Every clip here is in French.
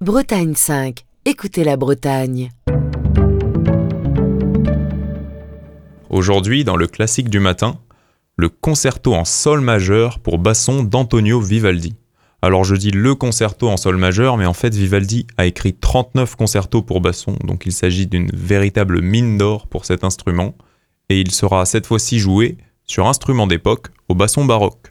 Bretagne 5, écoutez la Bretagne. Aujourd'hui, dans le classique du matin, le concerto en sol majeur pour basson d'Antonio Vivaldi. Alors je dis le concerto en sol majeur, mais en fait Vivaldi a écrit 39 concertos pour basson, donc il s'agit d'une véritable mine d'or pour cet instrument, et il sera cette fois-ci joué sur instrument d'époque au basson baroque.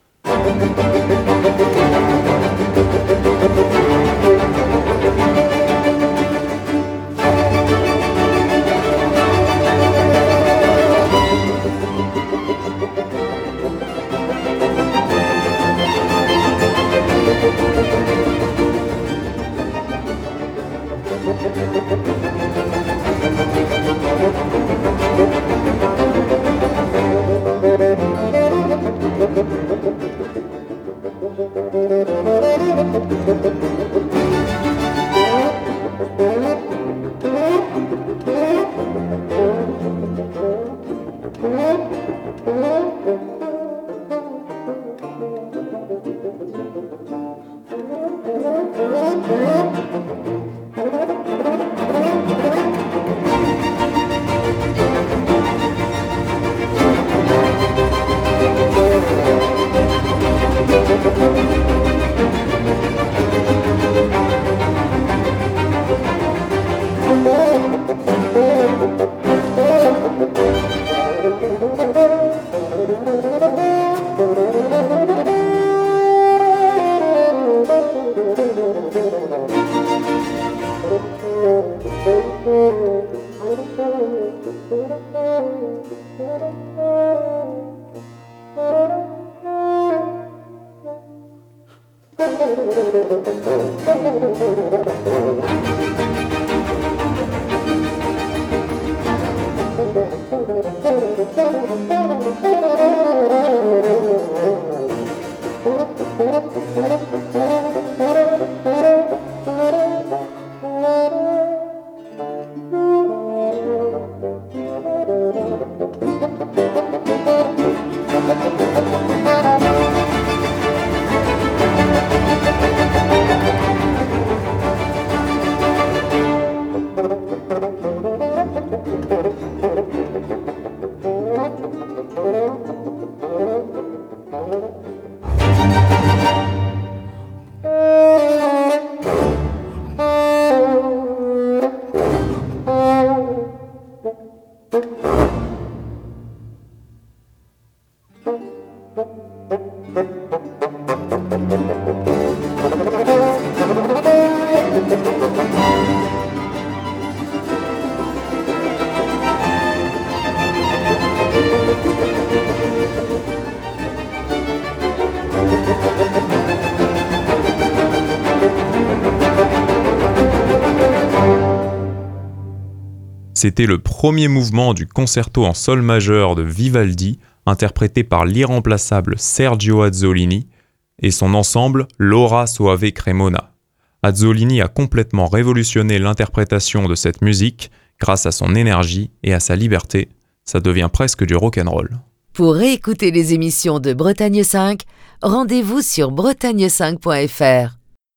C'était le premier mouvement du concerto en sol majeur de Vivaldi, interprété par l'irremplaçable Sergio Azzolini, et son ensemble L'Ora Soave Cremona. Azzolini a complètement révolutionné l'interprétation de cette musique grâce à son énergie et à sa liberté. Ça devient presque du rock'n'roll. Pour réécouter les émissions de Bretagne 5, rendez-vous sur bretagne5.fr.